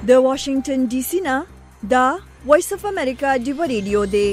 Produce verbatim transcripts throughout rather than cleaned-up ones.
د واشنگټن ډي سي نه دا وایس اف امریکا دی ریډیو دی.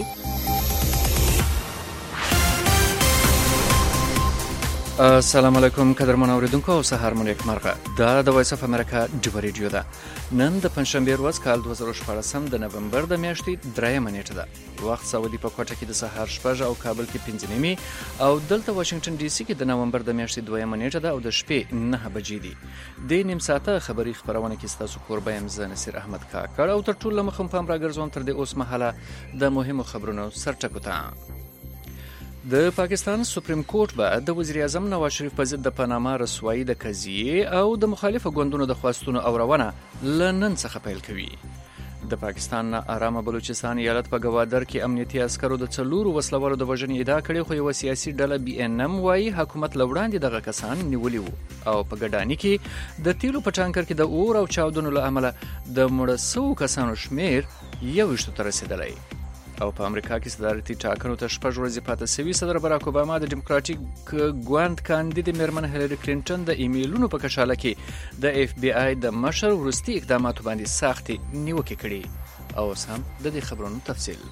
السلام علیکم قدرمن اوریدونکو او سهار مو نیک مرغه. دا د وایس اف امریکا دی ریډیو ده. نن د پنځشنبه ورځ کال دوه زره شپږ د نومبر د میاشتې درېمه نیټه ده. وخت سعودي په کوټه کې د سهار شپږ او کابل کې پنځه نیمې او دلته واشنگټن ډي سي کې د نومبر د میاشتې دویمه نیټه ده او د شپې نه بجې دي. د نیم ساعته خبری خبرونه کې ستاسو کوربه يم زه نصیر احمد کاکړ او تر ټولو مخم پام راګرځوم تر دې اوس مهاله د مهمو خبرونو سرټکو ته. د پاکستان سپریم کورټ به د وزیر اعظم نواز شریف په ضد د پاناما رسوایی د قضیې او د مخالفو ګوندونو د خواستونو اورونه لنن څخه پیل کوي. د پاکستان آرامه بلوچستان ایالت په گوادر کې امنیتي عسکرو د څلورو وسلوالو د وژنې ادعا کړې خو یو سیاسي ډله بي ان ام وايي حکومت لوړاندې دغه کسان نیولي وو او په ګډانی کې د تیلو په ټانکر کې د اور او چاودنو له امله د مړه شوو کسانو شمیر یو ویشتو ته رسیدلی. او په امریکا کې صدارتي ټاکنو ته شپږ ورځې پاتې شوي. صدر باراک اوباما د ډیموکراټیک ګوند کاندید میرمن هیلری کلینټن د ایمیلونو په کشاله کې د اف بی آی د مشر وروستي اقداماتو باندې سختې نیوکې کړي. او اوس هم د دې خبرونو تفصیل.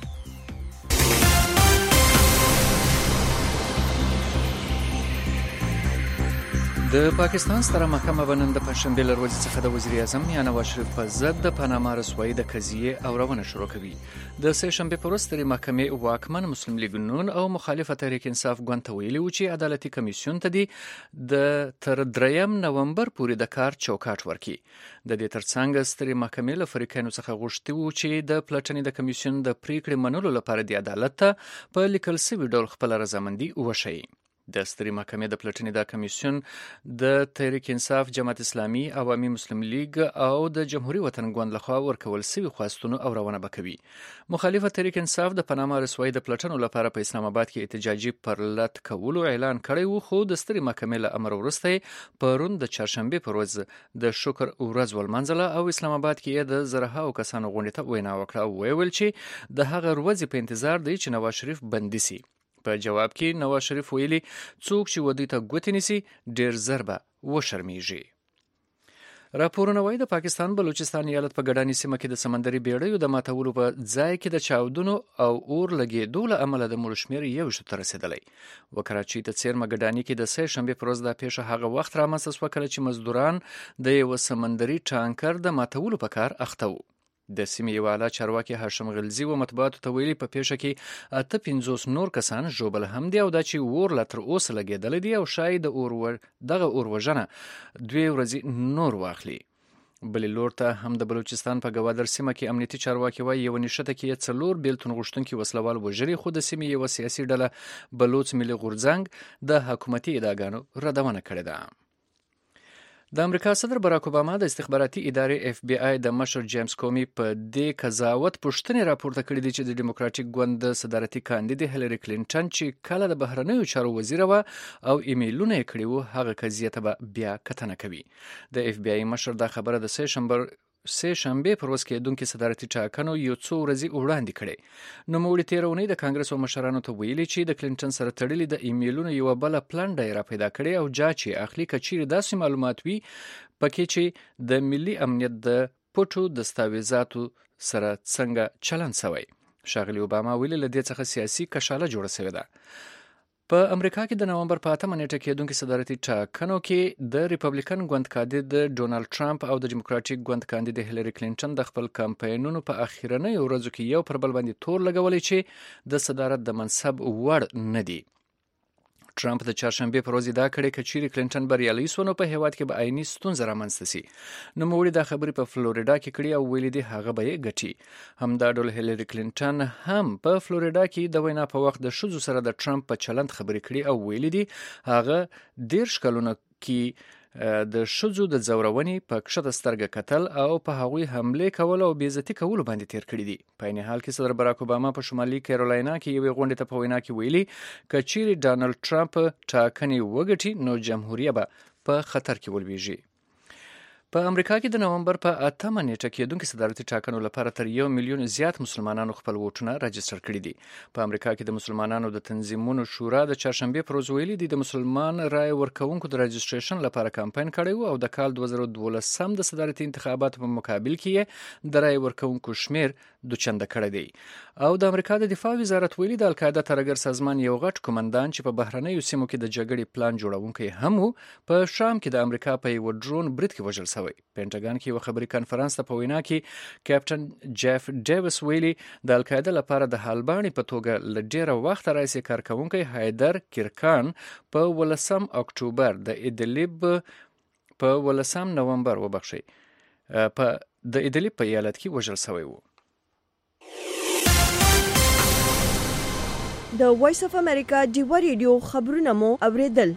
د پاکستان ستره محکمه به نن د پنځشنبې له ورځې څخه د وزیر اعظم یا نواز شریف په ضد د پاناما رسوایی د قضیې اورونه شروع کوي. د سه شنبې په ورځ سترې محکمې واکمن مسلم لیګ نون او مخالفه تحریک انصاف ګوند ته ویلي و چې عدالتي کمیسیون ته دی د تر دریم نومبر پورې د کار چوکاټ ورکړي. د دې ترڅنګ سترې محکمې له فریقینو څخه غوښتي و چې د پلټنې د کمیسیون د پریکړې منلو لپاره د عدالت ته په لیکل شوي ډول خپل رضامندي وښيي. د سترې محکمې د پلټنې د کمیسیون د تحریک انصاف، جماعت اسلامي، عوامي مسلم لیگ او د جمهوریت وطن ګوند لخوا ورکول شوي خواستونو اورونه وکوي. مخالفه تحریک انصاف د پاناما رسوایی د پلټنو لپاره په اسلام آباد کې احتجاجي پرلط کولو اعلان کړی و خو د سترې محکمې له امر وروسته پرون د چهارشنبې پر ورځ د شکر ورځ ولمنځله او اسلام آباد کې د زرهاو کسانو غونډې ته وینا وکړه او ویل چې د هغه ورځې په انتظار دی چې نواز شریف بندي سي. په جواب کې نواز شریف ویلي څوک چې ودی ته ګوتې نیسي ډیر زر به وشرمیږي. راپورونه وايي د پاکستان بلوچستان ایالت په ګډانی سیمه کې د سمندري بیړیو د ماتولو په ځای کې د چاودنو او اور لګېدو له امله د مړو شمیر یو ویشتو ته رسیدلی. و کراچۍ ته څیرمه ګډانی کې د سه شنبې پر ورځ دا پیښه هغه وخت رامنځته شوه کله چې مزدوران د یو سمندري ټانکر د ماتولو په کار اخته وو. د سیمې یو اعلی چارواکي هاشم غلزي و مطبوعاتو ته ویلي په پیښه کې اته پنځوس نور کسان ژوبل هم دي او دا چې اور لا تر اوسه لګېدلی دی او شاید د اور ور دغه اور وژنه دوی ورځې نور واخلي. بلې لور ته هم د بلوچستان په گوادر سیمه کې امنیتي چارواکي وایي یو نښته کې څلور بیلتون غوښتونکي وسلوال وژلي خو د سیمې یو سیاسي ډله بلوچ ملي غورځنګ د حکومتي ادعاګانو ردونه کړې ده. د امریکا صدر باراک اوباما د استخباراتي ادارې اف بی آی د مشر جیمز کومي په دې قضاوت پوښتنې راپورته کړې دي چې د ډیموکراټیک ګوند د صدارتي کاندید هیلری کلینټن چې کله د بهرنیو چارو وزیره وه او ایمیلونه یې کړي وو هغه قضیې ته به بیا کتنه کوي. د اف بی آی مشر دا خبره د سه شنبه سه شنبې پر ورځ کېدونکي صدارتي ټاکنو یو څو ورځې وړاندې کړي. نوموړي تېره اونۍ د کانګرس او مشرانو ته ویلي چې د کلینټن سره تړلي د ایمیلونو یوه بله پلنډه یې راپیدا کړې او جاج یې اخلي که چیرې داسې معلومات وي پکې چې د ملي امنیت د پټو دستاویزاتو سره څنګه چلند شوی. ښاغلي اوباما ویلي له دې څخه سیاسي کشاله جوړه شوې ده. په امریکا کې د نومبر په اتمه نیټه کېدونکي صدارتي ټاکنو کې د ریپبلیکن ګوند کاندید ډونالد ټرمپ او د ډیموکراټیک ګوند کاندید هیلری کلینټن د خپل کمپاینونو په اخیرنیو ورځو کې یو پر بل باندې تور لګولی چې د صدارت د منصب وړ نه دي. ټرمپ د چهارشنبې پر ورځ ادعا کړې که چیرې کلینټن بریالی سو نو په هیواد کې به عیني ستونزه رامنځته سي. نوموړي دا خبرې په فلوریډا کې کړې او ویلي دي هغه به یې ګټي. همدا ډول هیلری کلینټن هم په فلوریډا کې د وینا په وخت د ښځو سره د ټرمپ په چلند خبرې کړې او ویلي دي هغه دېرش کلونه کې د ښځو د ځورونې په کښته سترګه کتل او په هغوی حملې کول او بېعزتي کولو باندې تیر کړي دي. په عین حال کې صدر باراک اوباما په شمالي کیرولینا کې یوې غونډې ته په وینا کې ویلي که چیرې ډانلډ ټرمپ ټاکنې وګټي نو جمهوریت به په خطر کې ولویږي. په امریکا کې د نومبر په اتمه نیټه کېدونکو صدارتي ټاکنو لپاره تر یو میلیون زیات مسلمانانو خپل ووټونه راجستر کړي دي. په امریکا کې د مسلمانانو د تنظیمونو شورا د چهارشنبې پر ورځ ویلي دي د مسلمان رای ورکوونکو د راجستریشن لپاره کمپاین کړی و او د کال دوه زره دولسم د صدارتي انتخاباتو په مقابل کې د رای ورکوونکو شمیر دوچنده کړی دی. او د امریکا د دفاع وزارت ویلي د القاعده ترهګر سازمان یو غټ کمانډان چې په بهرنیو سیمو کې د جګړې پلان جوړونکی هم و په شام کې د امریکا په یو ډرون برید کې وژل شوی. پینټاګان کې یو خبري کانفرنس ته په وینا کې کیپټن جیف ډیویس ویلي د القاعده لپاره د حالبانې په توګه ل ډیره وخت راځي کارکونکي حیدر کرکان په ولسم اکتوبر د ادلب په ولسم نومبر وبخښي په د ادلب په ایالت کې وژل شوی و. د وایس اف امریکا ډیوا ریډیو خبرونه مو اوریدل.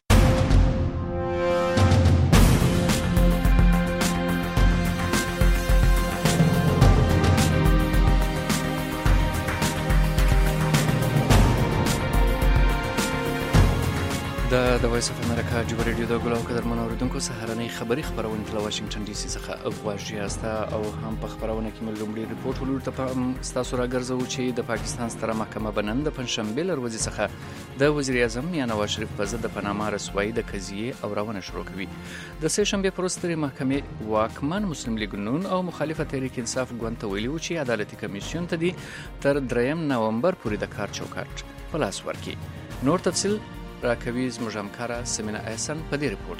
د وایس اف امریکا ډیوا ریډیو د ګلو قدرمن اوریدونکو سهارنۍ خبری خبرونه له واشنگټن ډي سي څخه غواړي یاستا او هم په خبرونه کې مې لومړی ریپورت ولور ته تاسو راګرځو چې د پاکستان ستره محکمه بنن د پنځشنبه لر ورځې څخه د وزیر اعظم یا نواز شریف په ضد د پاناما رسوایی د قضیه او راونه شروع کوي. د سه شنبه پر ورځ سترې محکمې واکمن مسلم لیگ نون او مخالفه تحریک انصاف ګوند ته ویلي و چې عدالتي کمیسیون ته دي تر دریم نومبر پورې د کار چوکاټ په لاس ورکړي. نور تفصیل راکوي زموږ همکاره سمینا احسن په دې ریپورت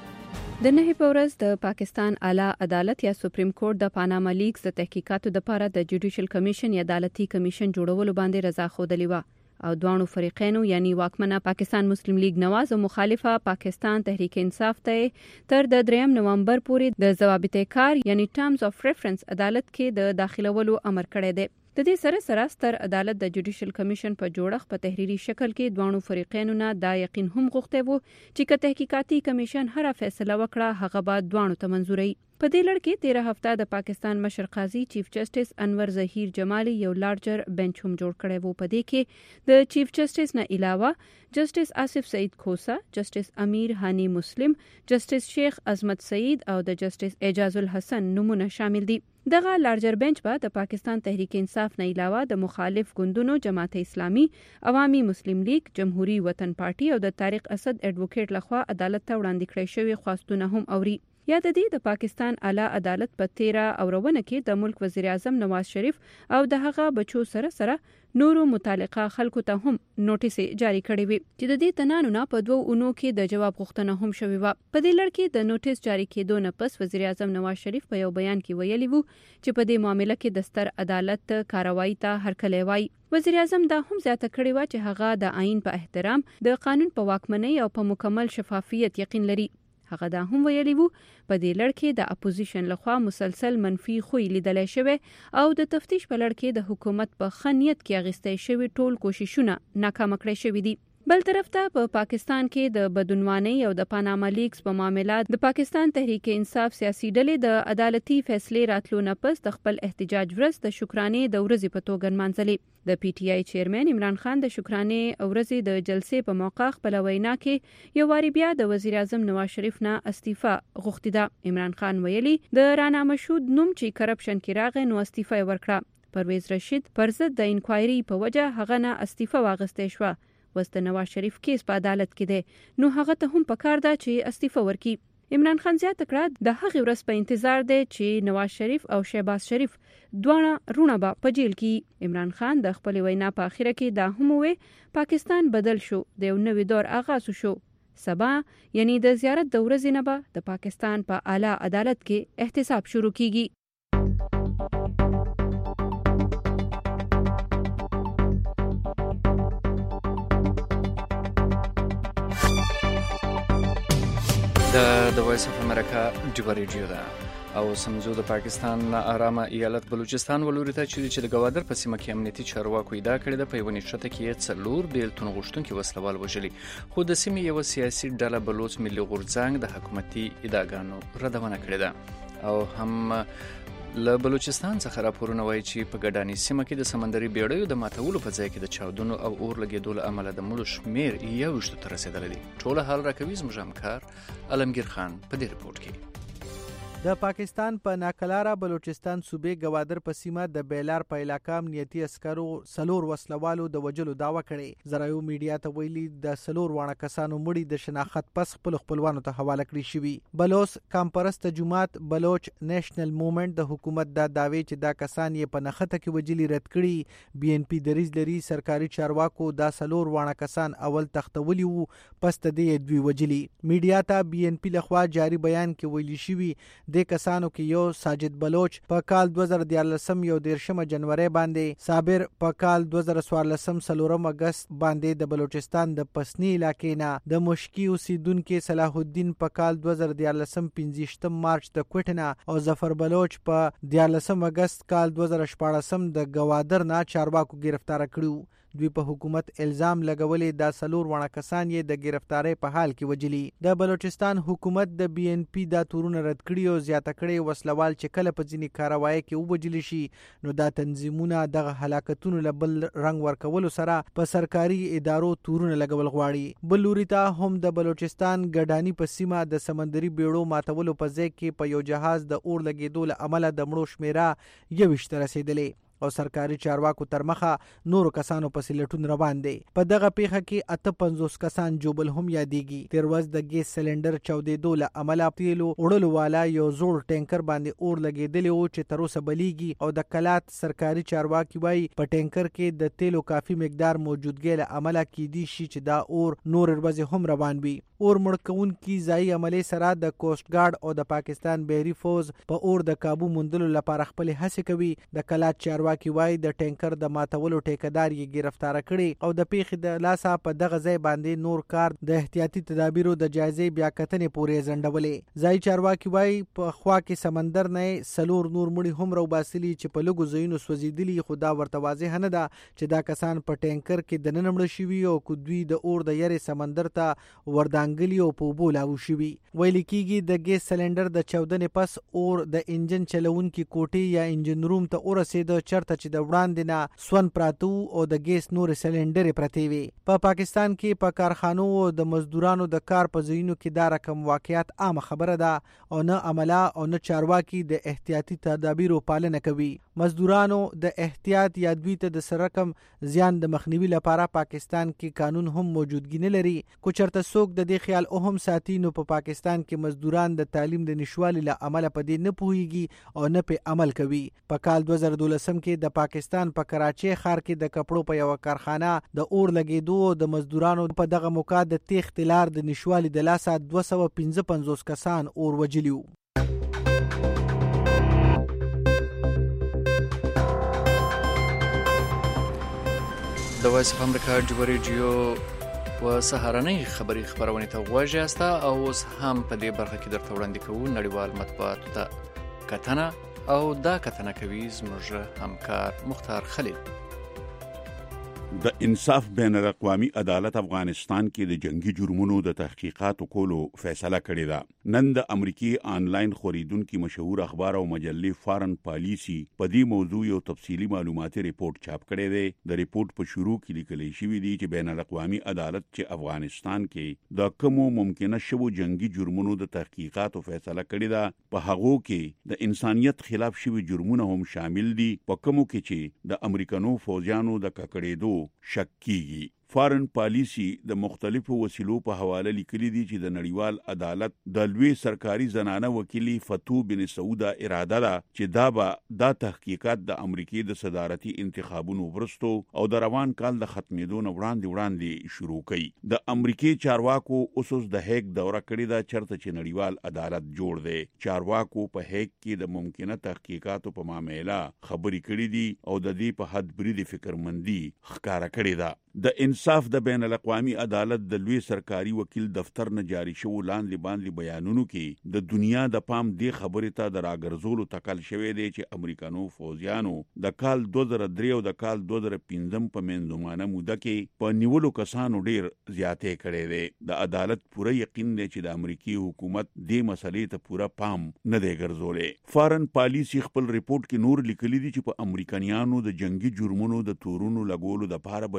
کې. د نهي په ورځ د پاکستان اعلی عدالت یا سپریم کورټ د پاناما لیکس د تحقیقاتو لپاره د جوډیشل کمیشن یا عدالتي کمیشن جوړولو باندې رضا خوده لیوه او دوانو فریقینو یعنی واکمنه پاکستان مسلم لیگ نواز او مخالفه پاکستان تحریک انصاف ته تر د دریم نومبر پورې د ضوابط کار یعنی ټرمز اف ریفرنس عدالت کې د داخلولو امر کړی دی. د دې سره سره ستر عدالت د جوډیشل کمیشن په جوړښت په تحریری شکل کې دوانو فریقینو نه دا یقین هم غوښته وو چې که تحقیقاتي کمیشن هر فیصله وکړه هغه به دوانو ته منزوري. په دې لړ کې تیره هفته د پاکستان مشر قاضي چیف جسټس انور ظهیر جمالي یو لارجر بنچ هم جوړ کړی وو. په دې کې د چیف جسټس نه علاوه جسټس آصف سعید کوسا، جسټس امیر هانی مسلم، جسټس شیخ عظمت سعید او د جسټس اعجاز الحسن نمونه شامل دي. دغه لارجر بنچ به د پاکستان تحریک انصاف نه علاوه د مخالف ګوندونو جماعت اسلامي، عوامي مسلم لیگ، جمهوری وطن پارټي او د طارق اسد اډوکیټ لخوا عدالت ته وړاندې کړی شوی خواستونه هم اوري. یا د دې د پاکستان اعلی عدالت په تیره اورونه کې د ملک وزیر اعظم نواز شریف او د هغه بچو سره سره نورو متعلقه خلکو ته هم نوټیس جاری کړی وي چې د دې تنانو نه په دوه اونو کې د جواب غوښتنه هم شوې و. په دې لړ کې د نوټیس جاری کېدو نه پس وزیر اعظم نواز شریف په یو بیان کې ویلي وو چې په دې معاملې کې د ستر عدالت کاروایی ته هرکلی وایي. وزیر اعظم دا هم زیاته کړې و چې هغه د آئین په احترام، د قانون په واکمنۍ او په مکمل شفافیت یقین لري. هغه دا هم ویلي وو په دې لړ کې د اپوزیشن لخوا مسلسل منفي خوی لیدل شوی او د تفتیش په لړ کې د حکومت په خنیت کې اغستې شوی ټول کوششونه ناکام کړی شوی دي. بل طرف ته په پا پاکستان کې د بدعنوانۍ او د پاناما لیکس په معاملات د پاکستان تحریک انصاف سیاسي ډلې د عدالتي فیصلې راتلو نه پس د خپل احتجاج ورځ د شکرانې د ورځې په توګه نمانځلې. د پی ټی آی چیرمن عمران خان د شکرانې ورځې د جلسې په موقع خپل وینا کې یو واری بیا د وزیر اعظم نواز شریف نه استعفا غوښتې ده. عمران خان ویلي د رانا مشهود نوم چې کرپشن کې راغی نو استعفا ورکړه. پرویز رشید پر ضد د انکوایري په وجه هغه نه استعفا واغستې شوه. وس د نواز شریف کیس په عدالت کې دی نو هغه ته هم پکار ده چې استعفا ورکړي. عمران خان زیاته کړه د هغې ورځ په انتظار دی چې نواز شریف او شهباز شریف دواړه رونه به په جیل کې. عمران خان د خپل وینا په اخره کې دا هم وویل پاکستان بدل شو، د یو نوي دور آغاز شو. سبا یعنی د زیارت د ورځې نه به د پاکستان په اعلی عدالت کې احتساب شروع کیږي. د وایس اف امریکا ډیوا ریډیو ده او سمزو د پاکستان آرامه ایالت بلوچستان ولوري ته چې د ګوادر په سیمه کې امنیتي چارواکو ادعا کړې ده په یوه نښته کې څلور بیلتون غوښتونکي وسلوال وژلي، خو د سیمې یوه سیاسي ډله بلوچ ملي غورځنګ د حکومتي ادعاګانو ردونه کړې ده. او هم له بلوچستان څخه راپورونه وایي چې په ګډاني سیمه کې د سمندري بیړیو د ماتولو په ځای کې د چاودنو او اور لګېدو له امله د مړو شمېر یوویشتو ته رسېدلی دی. ټوله حال راکوي زموږ همکار علمګیر خان په دې ریپورټ کې. د پاکستان په ناکلاره بلوچستان صوبې گوادر په سیمه د بیلار په علاقه امنیتي عسکرو سلور وسلوالو د وجلو دعوه کړې. ذرایو میډیا ته ویلي د سلور واړه کسانو مړي د شناخت پس خپل خپلوانو ته حواله کړي شوي. بلوچ کامپرست جماعت بلوچ نیشنل موومنت د حکومت دا دعوی چې دا کسان یې په نخته کې وجلي رد کړي. بی ان پی دریز لري سرکاري چارواکو دا سلور واړه کسان اول تختولي وو پس د دې دوی وجلي. میډیا ته بی ان پی لخوا جاری بیان کې ویلي شوي د کسانو کې یو ساجد بلوچ په کال دوه زره دیارلسم یو دیرشمه جنوري باندې، صابر په کال دوه زره څوارلسم څلورم اگست باندې د بلوچستان د پسنی علاقې نه، د مشکی اوسیدونکو صلاح الدین په کال دوه زره دیارلسم پنځه مارچ د کوټنه او ظفر بلوچ په دیارلسم اگست کال دوه زره شپاړسم د گوادر نه چارواکو گرفتار کړو. دوی په حکومت الزام لګولې دا سلور وړه کسان یې د گرفتاری په حال کې وجلي. د بلوچستان حکومت د بی ان پی دا تورونه رد کړي او زیاته کړي وسلوال چې کله په ځینې کاروایی کې وبجلی شي نو دا تنظیمونه دغه هلاکتونو له بل رنګ ورکولو سره په سرکاري ادارو تورونه لګول غواړي. بل لوري ته هم د بلوچستان ګډانی په سیمه د سمندري بیړو ماتولو په ځای کې په یو جهاز د اور لګیدو له امله د مړو شمیره یویشت ته رسیدلې او سرکاري چارواکو تر مخه نورو کسانو پسې لټون روان دی. په دغه پیښه کې اته پنځوس کسان جوبل هم یادېږي. تیر ورځ د ګیس سلندر چاودېدو له امله تیلو وړلو والا یو زوړ ټینکر باندې اور لګېدلی و چې تر اوسه بلیږي او د کلات سرکاري چارواکي وایي په ټینکر کې د تیلو کافي مقدار موجودګۍ له امله کیدی شي چې دا اور نور ورځې هم روان وي. اور مړ کوونکي ځایي عملې سره د کوسټ ګارد او د پاکستان بحري فوز په اور د کابو موندلو لپاره خپل هڅې کوي. د کلات چارواکي کی وای د ټینکر د ماتولو ټیکدار یې گرفتار کړي او د پیښې د لاسه په دغه ځای باندې نور کار د احتیاطي تدابیرو د جایزې بیا کتنې پورې ځنډولې. ځای چارواکي وای په خوا کې سمندر نه سلور نور مړي هم راوباسلي چې په لږو ځایونو سوځېدلي، خو دا ورته واضح نه ده چې دا کسان په ټینکر کې دننه مړه شوي او که دوی د اور د یرې سمندر ته وردانګلي او په اوبو لاهو شوي. ویل کېږي د ګیس سلندر د چاودنې پس اور د انجن چلونکي کوټې یا انجن روم ته ورسېده چرته چې د وړاندې نه سون پراتو او د ګیس نور سلندرې پرتې وي. په پاکستان کې په کارخانو او د مزدورانو د کار په ځایونو کې دا رقم واقعیت عامه خبره ده او نه عمله او نه چارواکي د احتیاطي تدابیرو پالنه کوي. مزدورانو د احتیاط یا دوی ته د سر رقم زیان د مخنیوي لپاره پاکستان کې قانون هم موجودګي نه لري. کو چرته څوک د دې خیال او هم ساتي نو په پاکستان کې مزدوران د تعلیم د نشوالي له امله په دې نه پوهیږي او نه په عمل کوي. په کال دوه زره دولسم کې د پاکستان په کراچۍ ښار کې د کپړو په یو کارخانه د اور لګېدو د مزدورانو په دغه موقع د تیښتې لار د نشوالي د لاسه دوه سوه پنځه پنځوس کسان اور وجلي وو. د وایس اف امریکا جوبه ریډیو و سهارنۍ خبري خبرونه ته غوږ یاست او اوس هم په دې برخه کې درته وړاندې کوو نړیوال مطبوعاتو ته کتنه او دا کتنه کوي زموږ همکار مختار خلیل. د انصاف بین الاقوامي عدالت افغانستان کې د جنگي جرمونو د تحقیقاتو کولو فیصله کړې ده. نن د امریکای آنلاین خوریدونکو مشهور اخبار او مجلې فارن پالیسی په دې موضوع یو تفصیلی معلوماتي ریپورت چاپ کړی دی. د ریپورت په شروع کې لیکل شوی دی چې بین الاقوامي عدالت چې افغانستان کې د کومو ممکنه شوو جنگي جرمونو د تحقیقاتو فیصله کړې ده په هغو کې د انسانیت خلاف شوی جرمونه هم شامل دي، په کومو کې چې د امریکانو فوجانو د ککړېدو شک کیږي. فارن پالیسی د مختلفو وسیلو په حواله لیکلي دي چې د نړیوال عدالت د لوی سرکاري زنانه وکیلی فتو بن سعوده اراده ده چې دا به دا تحقیقات د امریکای د صدارتي انتخابونو وروسته او د روان کال د ختمېدو نه وړاندې وړاندې شروع کړي. د امریکای چارواکو اوسوس د هیګ دوره کړې ده چرته چې نړیوال عدالت جوړ دی. چارواکو په هیګ کې د ممکنه تحقیقاتو په معاملې خبرې کړې دي او د دې په حد برید فکرمندي ښکارا کړې ده. د انصاف د بین الاقوامي عدالت د لوی سرکاري وکیل دفتر نه جاری شو لاندې باندې بیانونو کې د دنیا د پام دی خبرې ته د راګرځولو تکل شوی دی چې امریکانو فوجیانو د کال دوه زره درې او د کال دوه زره پنځم په منځمانه موده کې په نیولو کسانو ډیر زیاتې کړي دي. د عدالت پوره یقین دی چې د امریکای حکومت دې مسلې ته پوره پام نه دی ګرځولې. فارن پالیسی خپل ریپورت کې نور لیکلي دي چې په امریکایانو د جنگي جرمونو د تورونو لګولو د لپاره بلوي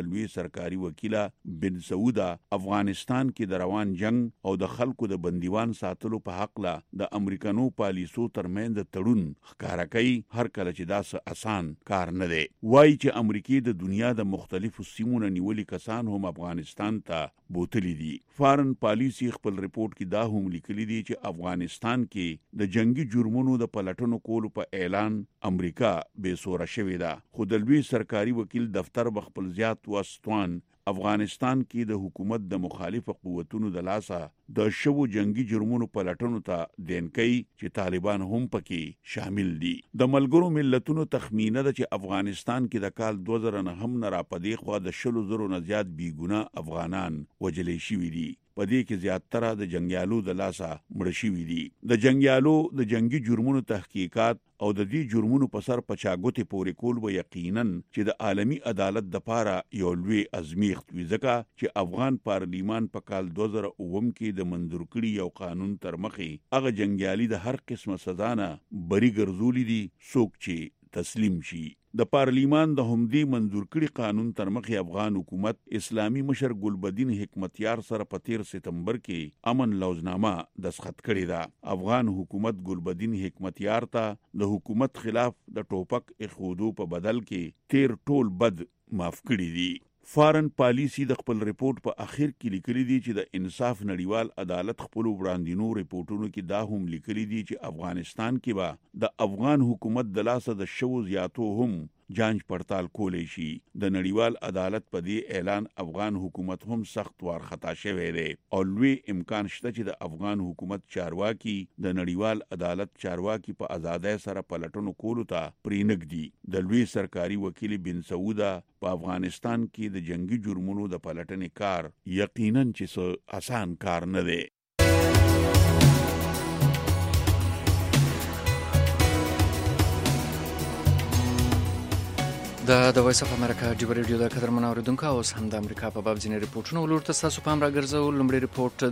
سرکاري وکیله بن سعوده افغانستان کې د روان جنگ او د خلکو د بندیوان ساتلو په حق له د امریکانو پالیسو ترمنځ تړون ښکارا کوي هر کله چې دا آسان کار نه دی. وایي چې امریکای د دنیا د مختلفو سیمو نه نیولي کسان هم افغانستان ته بوتلی دي. فارن پالیسی خپل ریپورت کې دا هم لیکلي دي چې افغانستان کې د جنگي جرمونو د پلټنو کولو په اعلان امریکا بے سوره شوې ده. خو د لوی سرکاري وکیل دفتر بخپل زیات واسطوان افغانستان کې د حکومت د مخالف قوتونو د لاسه د شوو جنگي جرمونو پلټنو ته دینکې چې طالبان هم پکې شامل دي. د ملګرو ملتونو تخمینه ده چې افغانستان کې د کال دوه زره نه هم نه را پدې خوا د شلو زرو نه زیات بیګونه افغانان وجلې شوي دي. په دې کې زیاتره د جنگیالو د لاسه مړ شوي دي. د جنگیالو د جنگي جرمونو تحقیقات او د دې جرمونو په سر پچاګوتې پورې کول به یقینا چې د عالمی عدالت د پاره یو لوی ازمیښت وي، ځکه چې افغان پارلیمان په کال دوه زره اووه کې د منظور کړي یو قانون تر مخې هغه جنگیالي د هر قسمه سزا نه بری ګرځولي دي څوک چې تسلیم شي. د پارلیمان د همدې منظور کړي قانون تر مخې افغان حکومت اسلامي مشر ګلبدین حکمتیار سره په تیر سپتمبر کې امن لوزنامه دستخط کړې ده. افغان حکومت ګلبدین حکمتیار ته د حکومت خلاف د ټوپک اخودو په بدل کې تیر ټول بد معاف کړی دي. فارن پالیسی د خپل ریپورت په اخر کې لیکلي دي چې د انصاف نړیوال عدالت خپل وړاندینو ریپورتونو کې دا هم لیکلي دي چې افغانستان کې به د افغان حکومت د لاسه د شوو زیاتو هم جانچ پړتال کولی شي. د نړیوال عدالت په دې اعلان افغان حکومت هم سخت وارخطا شوی دی او لوی امکان شته چې د افغان حکومت چارواکي د نړیوال عدالت چارواکي په آزادۍ سره پلټنو کولو ته پرېنږدي. د لوی سرکاري وکیل بن سعوده په افغانستان کې د جنگي جرمونو د پلټنې کار یقینا چې څه آسان کار نه دی. د د وایس اف امریکا ډیو ریډیو د قدرمن اوریدونکو اوس هم د امریکا په باب ځینې ریپورتونه ولورته تاسو پام راګرځو. لومړی ریپورت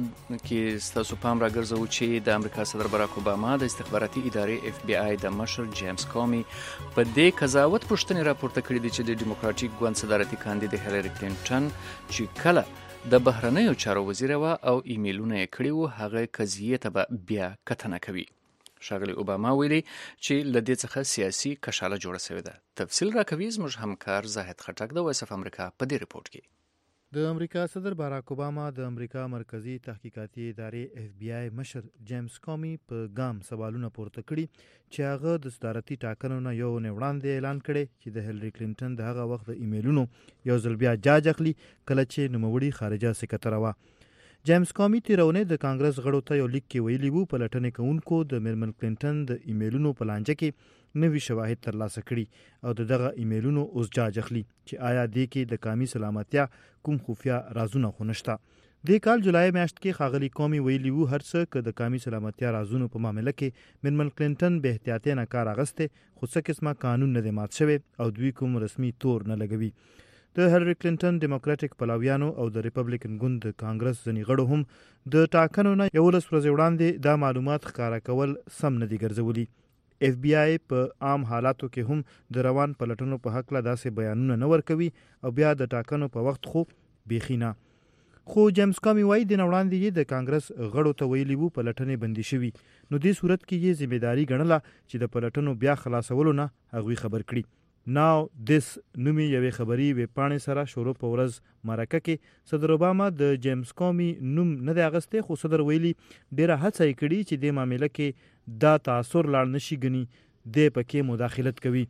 کې تاسو پام راګرځو چې د امریکا صدر باراک اوباما د استخباراتي ادارې اف بی آی د مشر جیمز کومي په دې قضاوت پوښتنې راپورته کړې دي چې د ډیموکراټیک ګوند صدارتي کاندید هیلری کلینټن چې کله د بهرنیو چارو وزیر و او ایمیلونه یې کړي وو هغه قضیې ته به بیا کتنه کوي. ښاغلي اوباما ویلي چې له دې څخه سیاسي کشاله جوړه شوې ده. تفصیل راکوي زموږ همکار زاهد خټک د وایس اف امریکا په دې ریپورت کې. د امریکا صدر باراک اوباما د امریکا مرکزی تحقیقاتي ادارې اف بی آی مشر جیمز کومي په ګام سوالونه پورته کړي چې هغه د صدارتي ټاکنو نه یو نه وړاندې اعلان کړي چې د هیلری کلینټن د هغه وخت د ایمیلونو یو ځل بیا جاج اخلي کله چې نوموړي خارجه سکرټر و. جیمز کومي تیرونه د کانګرس غړو ته یو لیک کې ویلي وو پلټنې کوونکو د میرمن کلینټن د ایمیلونو په لانجه کې نوي شواهد ترلاسه کړي او دغه ایمیلونو اوس جاج اخلي چې آیا د کې د قومي سلامتیا کوم خفیا رازونه خو نشته. د کال جولای میاشت کې ښاغلي کومي ویلي وو هر څه که د قومي سلامتیا رازونو په معاملې کې میرمن کلینټن به احتیاطي نه کار اغسته خو څه قسمه قانون نه دی مات شوی او دوی کوم رسمي تور نه لګوي. د هیلری کلینټن ډیموکراټیک پلاویانو او د ریپبلیکن ګوند د کانګرس ځینې غړو هم د ټاکنو نه یولس ورځې وړاندې دا معلومات ښکاره کول سم نه دي ګرځولي. اف بی آی په عام حالاتو کې هم د روان پلټنو په حق له داسې بیانونه نه ورکوي او بیا د ټاکنو په وخت خو بیخي نه. خو جیمز کومي وایي د وړاندې د کانګرس غړو ته ویلي وو پلټنې بندي شوي نو دې صورت کې یې ذمہداري ګڼله چې د پلټنو بیا خلاصولو نه هغوی خبر کړي. ناو دیس نومي یوې خبري ویب پاڼې سره شروع په ورځ مرکه کې صدر اوباما د جیمز کومي نوم نه دی اغستی خو صدر ویلي ډیره هڅه یې کړې چې د معاملې کې دا تاثر لاړ نشي ګني د پکې مداخلت کوي.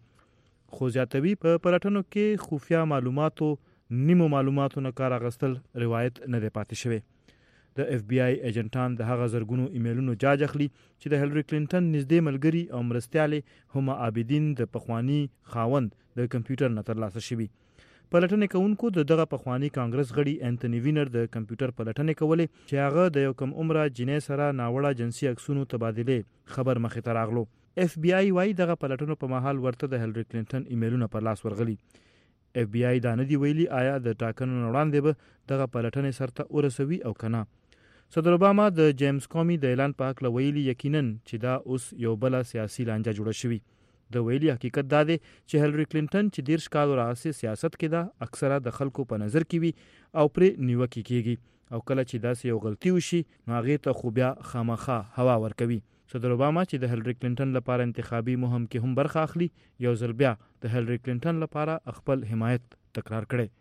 خو زیاتوي په پلټنو کې خفیا معلوماتو نیمو معلوماتو نه کار اغستل روایت نه دی پاتې شوی. د اف بی آی ایجنټان د هغه زرګونو ایمیلونو جاج اخلي چې د هیلری کلینټن نږدې ملګري او مرستیالې هما عابدین د پخوانی خاوند د کمپیوټر نه ترلاسه شوي. پلټنې کوونکو د دغه پخوانی کانګرس غړي انټونی وینر د کمپیوټر پلټنې کولې چې هغه د یو کم عمره جنې سره ناوړه جنسي عکسونو تبادله خبر مخې ته راغلو. اف بی آی وايي دغه پلټنو په مهال ورته د هیلری کلینټن ایمیلونه په لاس ورغلي. اف بی آی دا نه دی ویلي آیا د ټاکنو وړاندې به دغه پلټنې سرته ورسوي او کنه. صدر اوباما د جیمز کومي د اعلان په حق ویلي یقینا چې دا اوس یو بل سیاسي لانجه جوړه شوی. د ویلي حقیقت دا دی چې هیلری کلینټن چې دیرش کالو راهیسې سیاست کې ده اکثره د خلکو په نظر کې وي او پرې نیوکې کیږي او کله چې داسې یو غلطي وشي نو هغې ته خو بیا خامخا هوا ورکوي. صدر اوباما چې د هیلری کلینټن لپاره انتخابي مهم کې هم برخه اخلي یو ځل بیا د هیلری کلینټن لپاره خپل حمایت تکرار کړی.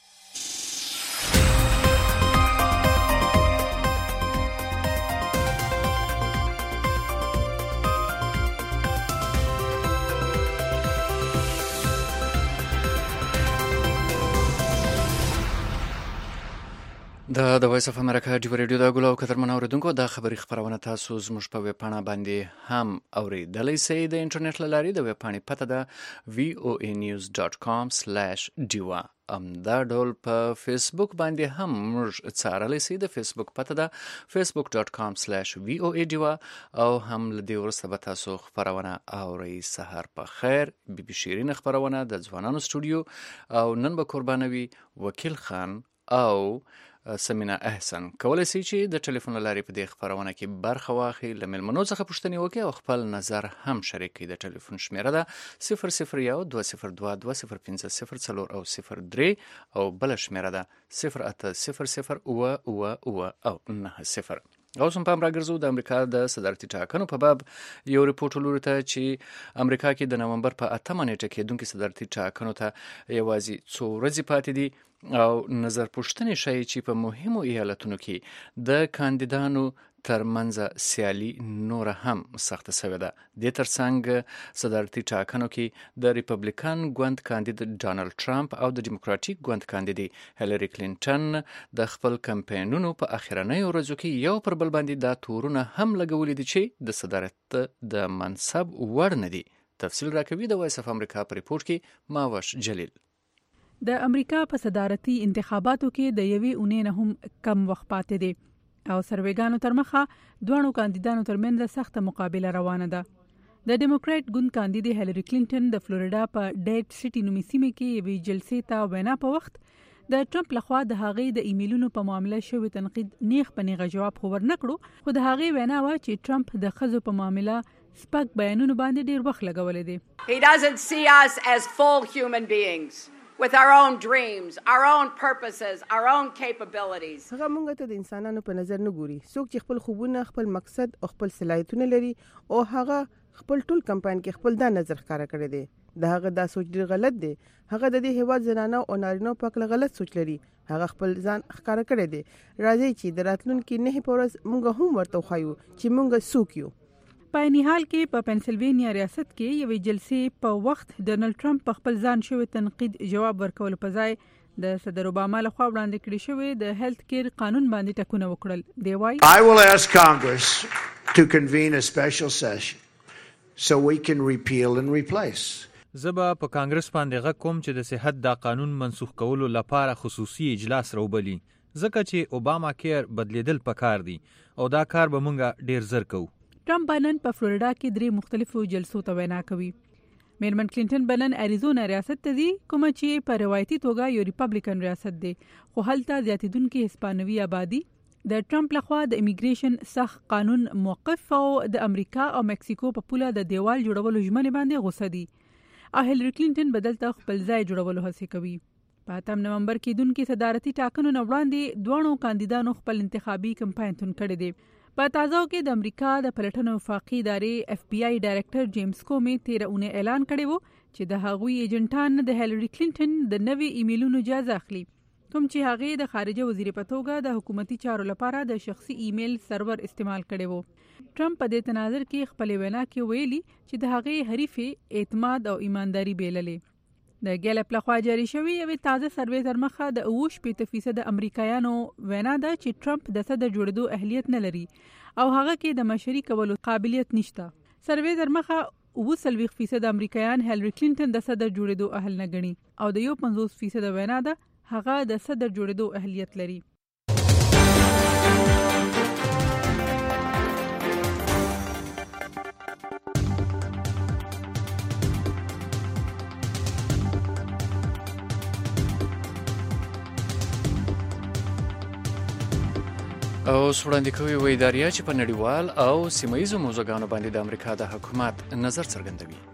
د د وایس اف امریکا ډیو ریډیو دا ګلو کترمن اوریدونکو دا خبری خبرونه تاسو زموږ په ویب پاڼه باندې هم اوریدلای شئ. د انټرنیټ له لارې د ویب پاڼې پته ده وی او ای نیوز ډاټ کام سلیش ډیوا. ام دا ډول په فیسبوک باندې هم موږ څارلی شئ. د فیسبوک پته ده فیسبوک ډاټ کام سلیش وی او ای ډیوا او هم له دې وروسته به تاسو خبرونه اورئ. سهار په خیر. بی بی شیرین خبرونه د ځوانانو سټوډیو او نن به قربانوي وکیل خان او سمینا احسن. کولای شئ چې د ټلیفون له لارې په دې خبرونه کې برخه واخلئ، له مېلمنو څخه پوښتنې وکړئ او خپل نظر هم شریک کړئ. د ټلیفون شمیره ده صفر صفر یو دوه صفر دوه دوه صفر پنځه صفر څلور او صفر درې او بله شمیره ده صفر اته صفر صفر اوه اوه اوه او نهه صفر. اوس هم پام راګرځو د امریکا د صدارتي ټاکنو په باب یو ریپورټ ولورو ته چې امریکا کې د نومبر په اتمه نیټه کېدونکي صدارتي ټاکنو ته یوازې څو ورځې پاتې دي او نظر پوښتنې ښایي چې په مهمو ایالتونو کې د کاندیدانو ترمنځ سیالي نوره هم سخته شوې ده. دې ترڅنګ صدارتي ټاکنو کې د ریپبلیکن ګوند کاندید ډانلډ ټرمپ او د ډیموکراتیک ګوند کاندیدې هیلری کلینټن د خپل کمپاینونو په اخرنیو ورځو کې یو پر بل باندې دا تورونه هم لګولي دي چې د صدارت د منصب وړ نه دي. تفصیل راکوي د وایس اف امریکا په ریپورټ کې ماوش جلیل. د امریکا په صدارتي انتخاباتو کې د یوې اونۍ نه هم کم وخت پاتې دی او سروېګانو تر مخه دوه کاندیدانو ترمنځ سخته مقابله روانه ده. د ډیموکرات ګوند کاندید هیلری کلینټن د فلوریډا په ډیټ سټي نومي سیمه کې یوې جلسې ته وینا په وخت د ټرمپ لخوا د هغې د ایمیلونو په معامله شوی تنقید نیغ په نیغه جواب خو ورنکړو، خو د هغې وینا وه چې ټرمپ د ښځو په معامله سپک بیانونو باندې ډیر وخت لګولی دی. He doesn't see us as full human beings with our own dreams, our own purposes, our own capabilities. هغه مونږ ته د انسانانو په نظر نه ګوري، څوک چې خپل خوبونه، خپل مقصد او خپل صلاحیتونه لري او هغه خپل ټول کمپاین کې خپل دا نظر ښکاره کړی دی. د هغه دا سوچ ډیر غلط دی. هغه د دې هیواد زنانو او نارینو په اړه غلط سوچ لري. هغه خپل ځان ښکاره کړی دی. راځي چې د راتلونکي نه پورز مونږ هم ورته وخایو چې مونږ څوک یو. په نهال کې په پنسلوینیا ریاست کې یوې جلسې په وخت ډونلډ ټرمپ په خپل ځان شوی تنقید جواب ورکول په ځای د صدر اوباما لخوا وړاندې کړی شوی د هیلث کیر قانون باندې ټکونه وکړل. دی وايي I will ask Congress to convene a special session so we can repeal and replace. زبا په کانګرس باندې غږ کوم چې د صحت دا قانون منسوخ کولو لپاره خصوصي اجلاس راوبلي، ځکه چې اوباما کیر بدلیدل پکار دي او دا کار به مونږه ډیر زر کوو. ټرمپ بنن په فلوریډا کې درې مختلفو جلسو ته وینا کوي. میرمن کلینټن بنن اریزونا ریاست ته ځي، کومه چې په روایتي توګه یو ریپبلیکن ریاست دی، خو هلته زیاتیدونکي هسپانوي آبادي د ټرمپ لخوا د امیګریشن سخت قانون موقف او د امریکا او مکسیکو په پوله د دیوال جوړولو ژمنې باندې غوسه دي. او هیلری کلینټن بدلته خپل ځای جوړولو هڅه کوي. په اتم نومبر کې دونکو صدارتي ټاکنو نه وړاندې دوه کاندیدانو خپل انتخابي کمپاین تون کړی دی. په تازه کې د امریکا د پلټنو وفاقي ادارې اف بی آی ډایرکټر جیمز کومي تیره اونۍ اعلان کړی وو چې د هغوی ایجنټان د هیلری کلینټن د نوي ایمیلونو اجازه اخلي، کوم چې هغه د خارجه وزیر په توګه د حکومتي چارو لپاره د شخصي ایمیل سرور استعمال کړي وو. ټرمپ په دې تناظر کې خپل وینا کې ویلي چې د هغه حریف اعتماد او ایمانداري بیللې. د ګیلپ لخوا جاری شوی یوې تازه سروې تر مخه د اووه شپېته فیصد امریکایانو وینا ده چې ټرمپ د صدر جوړېدو اهلیت نه لري او هغه کې د مشري کولو قابلیت نشته. سروې تر مخه اووه څلوېښت فیصد امریکایان هیلری کلینټن د صدر جوړېدو اهل نه ګڼي او د یو پنځوس فیصد وینا ده هغه د صدر جوړېدو اهلیت لري. او وړاندې کوي وایي داریا چې په نړیوال او سیمه ییزو موضوعګانو باندې د امریکا د حکومت نظر څرګندوي.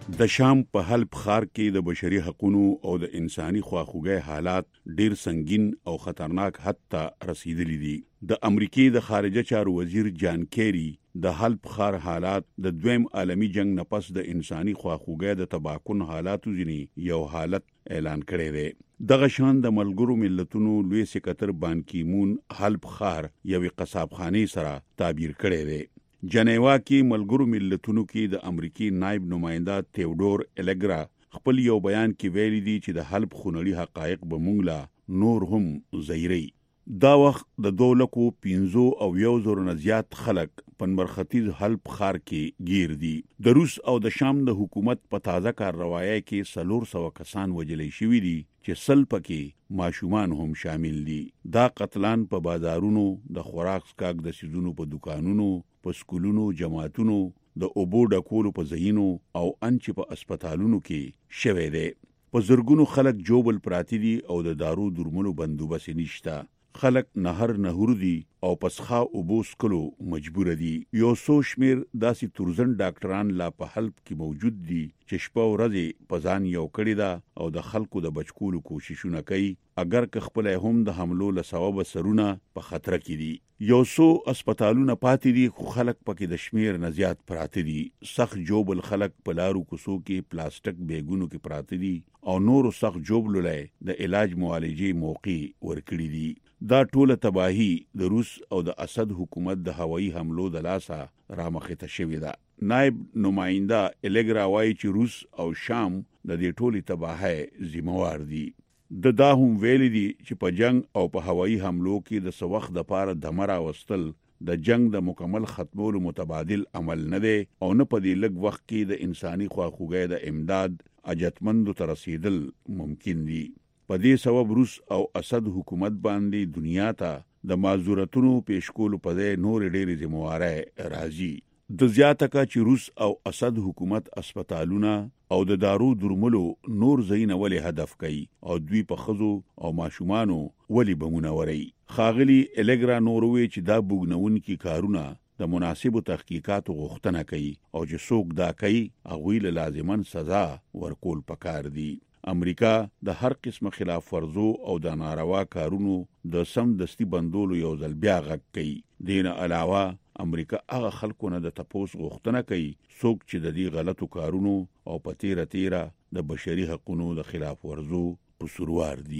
د شام په حلب ښار کې د بشري حقوقو او د انساني خواخوږۍ حالات ډیر سنگین او خطرناک حد ته رسیدلي دي. د امریکای د خارجه چارو وزیر جان کیری د حلب ښار حالات د دویم عالمی جنگ نه پس د انساني خواخوږۍ د تباکن حالاتو ځینی یو حالت اعلان کړی دی. دغه شان د ملګرو ملتونو لوی سکرټر بان کی مون حلب ښار یوې قصابخانه سره تعبیر کړی دی. جنیوا کې ملګرو ملتونو کې د امریکای نائب نماینده تیودور الګرا خپل یو بیان کې ویلي دي چې د حلب خونړي حقایق به مونږ لا نور هم زیری. دا وخت د دولکو پینزو او یو زور نه زیات خلک پنمرختیز حلب ښار کې گیر دي. د روس او د شام د حکومت په تازه کارروایي کې سلور سو کسان وجلې شوي دي چې سل پکې ماشومان هم شامل دي. دا قتلان په بازارونو د خوراک سکاک د سيزونو په دکانونو په سکولونو جماعتونو د اوبو ډکولو په ځایونو او انچ په اسپیټالونو کې شوه دي. په زرګونو خلک جوبل پراتی دي او د دارو درملو بندوبست نشته. خلک نهر نهور دي او پسخا اوبو سکلو مجبور دي. یو څو شمیر داسې تورزن ډاکټران لا په حلب کې موجود دي چې شپه ورځې په ځان یو کړی دا او د خلکو د بچکولو کوششونه کوي، اگر که خپل هم د حملو له سبب سرونه په خطر کې دي. یو څو اسپیټالونه پاتې دي خو خلک پکې د شمیر نه زیات پراته دي. سخت جوبل خلک په لارو کوڅو کې پلاستیک بیګونو کې پراته دي او نور سخت جوبل لای د علاج معالجې موقع ورکړي دي. دا ټوله تباہی د روس او د اسد حکومت د هوایي حملو د لاسه رامخته شوې ده. نائب نماینده الګرا وایي چې روس او شام د دې ټولي تباہی ذمہوار دي. د دا هم ویلي دي چې په جنگ او په هوایي حملو کې د سوخت د پاره دمر واستل د جنگ د مکمل ختمولو متبادل عمل نه دی او نه په دې لږ وخت کې د انساني خواخوږۍ د امداد اجتمندو ته رسیدل ممکن دي. په دې سبب روس او اسد حکومت باندې دنیا ته د معذورتونو پیشکولو په ځای نور ډېرې ذمہوارۍ راځي. د زیاته کا چې روس او اسد حکومت اسپیټالونه او د دارو درملو نور ځایونه ولې هدف کوي او دوی په خزو او ماشومانو ولې بمونه وري. خاغلی الګرا نوروي چې دا بوګنونکي کارونه د مناسبو تحقیقاتو غوښتنه کوي او چې څوک دا کوي هغوی له لازمان سزا ورکول پکار دي. امریکا د هر قسم خلاف ورزو او د ناروا کارونو د سم دستی بندولو یو ځل بیا غږ کوي. دین علاوه امریکا هغه خلکو نه د تپوس غوښتنه کوي څوک چې د دې غلطو کارونو او په تیره تیره د بشري حقوقو د خلاف ورزو قصوروار دي.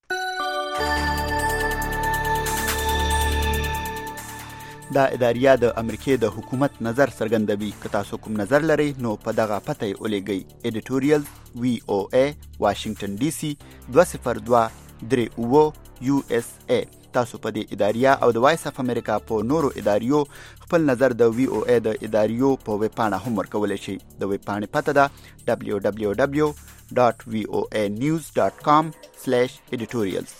دا اداریه د امریکای د حکومت نظر څرګندوي. که تاسو کوم نظر لرئ نو په دغه پته یې ولېږئ. ایډیټوریال وی او ای واشنگټن ډي سي دوه صفر دوه درې اووه یو اس ای. تاسو په دې اداریه او د وایس اف امریکا په نورو اداریو خپل نظر د وی او ای د اداریو په ویب پاڼه هم ورکولی شئ. د ویب پاڼې پته ده دبلیو دبلیو دبلیو ډاټ وی او ای نیوز ډاټ کام سلیش ایډیټوریالز.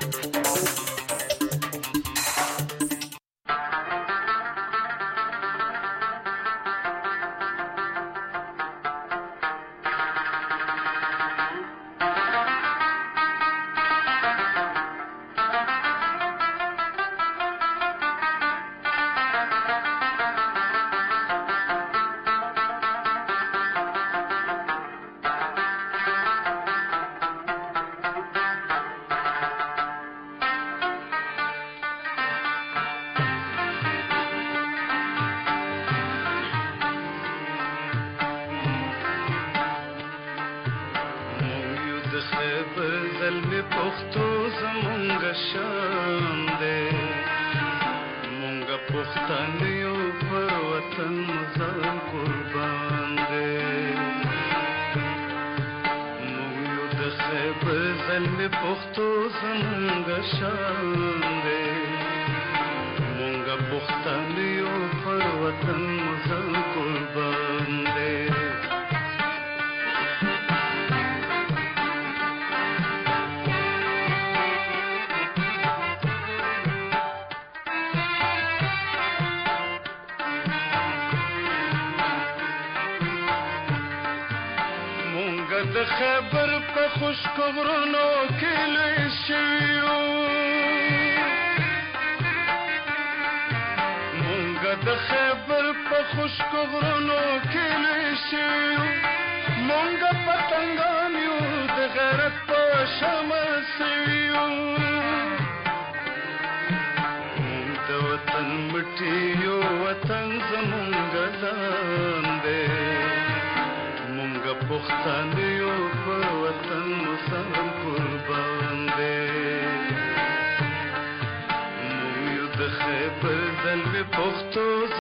د خبر په خوشک غرونو کې لوی شویو مونږ مونږ د خیبر په خشکو غرونو کې لوی شوي مونږ پتنګان یو د غیرت په شمع سوي یو مونږ د وطن مټي یو وطن زمونږ ځان دی مونږ پښتانه یو په وطن مسلمان قربان دی مونږ یو د خیبر زلمې پښتو